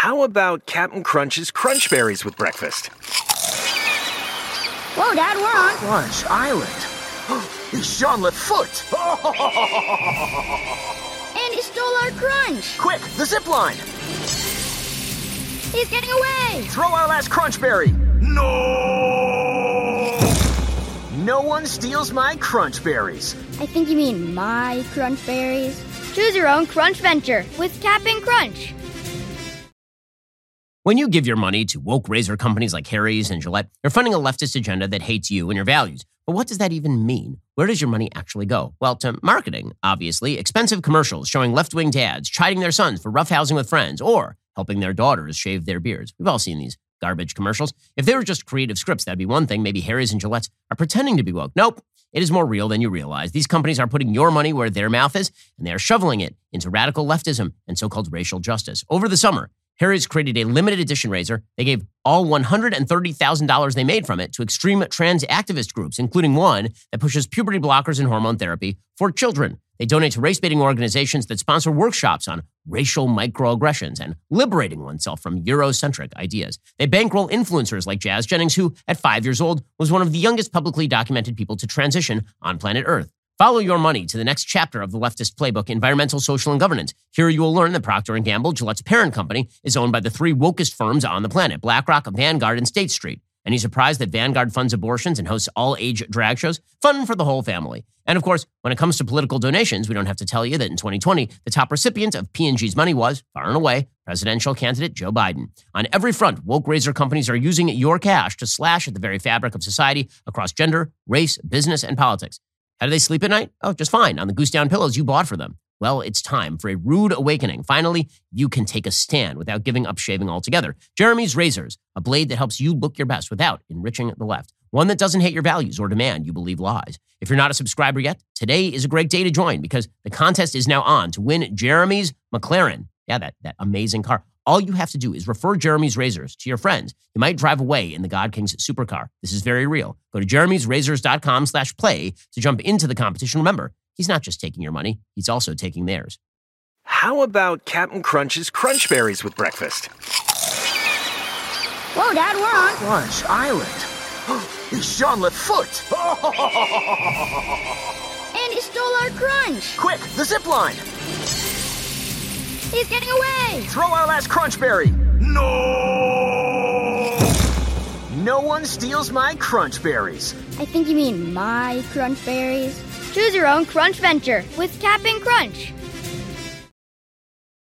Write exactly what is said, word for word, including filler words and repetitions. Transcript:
How about Captain Crunch's Crunch Berries with breakfast? Whoa, Dad, we're on Crunch Island. It's Jean-Luc Foot. And he stole our crunch. Quick, the zip line. He's getting away. Throw our last Crunch Berry. No! No one steals my Crunch Berries. I think you mean my crunch berries. Choose your own crunch venture with Cap'n Crunch. When you give your money to woke razor companies like Harry's and Gillette, you're funding a leftist agenda that hates you and your values. But what does that even mean? Where does your money actually go? Well, to marketing, obviously. Expensive commercials showing left-wing dads chiding their sons for roughhousing with friends or helping their daughters shave their beards. We've all seen these garbage commercials. If they were just creative scripts, that'd be one thing. Maybe Harry's and Gillette's are pretending to be woke. Nope. It is more real than you realize. These companies are putting your money where their mouth is, and they are shoveling it into radical leftism and so-called racial justice. Over the summer, Harry's created a limited edition razor. They gave all one hundred thirty thousand dollars they made from it to extreme trans activist groups, including one that pushes puberty blockers and hormone therapy for children. They donate to race-baiting organizations that sponsor workshops on racial microaggressions and liberating oneself from Eurocentric ideas. They bankroll influencers like Jazz Jennings, who, at five years old, was one of the youngest publicly documented people to transition on planet Earth. Follow your money to the next chapter of the leftist playbook, Environmental, Social, and Governance. Here you will learn that Procter and Gamble, Gillette's parent company, is owned by the three wokest firms on the planet, BlackRock, Vanguard, and State Street. Any surprise that Vanguard funds abortions and hosts all-age drag shows? Fun for the whole family. And of course, when it comes to political donations, we don't have to tell you that in twenty twenty, the top recipient of P and G's money was, far and away, presidential candidate Joe Biden. On every front, woke razor companies are using your cash to slash at the very fabric of society across gender, race, business, and politics. How do they sleep at night? Oh, just fine, on the goose-down pillows you bought for them. Well, it's time for a rude awakening. Finally, you can take a stand without giving up shaving altogether. Jeremy's Razors, a blade that helps you look your best without enriching the left. One that doesn't hate your values or demand you believe lies. If you're not a subscriber yet, today is a great day to join because the contest is now on to win Jeremy's McLaren. Yeah, that, that amazing car. All you have to do is refer Jeremy's Razors to your friends. You might drive away in the God King's supercar. This is very real. Go to jeremy'srazors.com slash play to jump into the competition. Remember, he's not just taking your money, he's also taking theirs. How about Captain Crunch's Crunch Berries with breakfast? Whoa, Dad, we're on Crunch Island. It's Jean-Luc Foot. And he stole our crunch. Quick, the zip line. He's getting away. Throw our last Crunch Berry. No! No one steals my Crunch Berries. I think you mean my crunch berries. Choose your own crunch venture with Cap'n Crunch.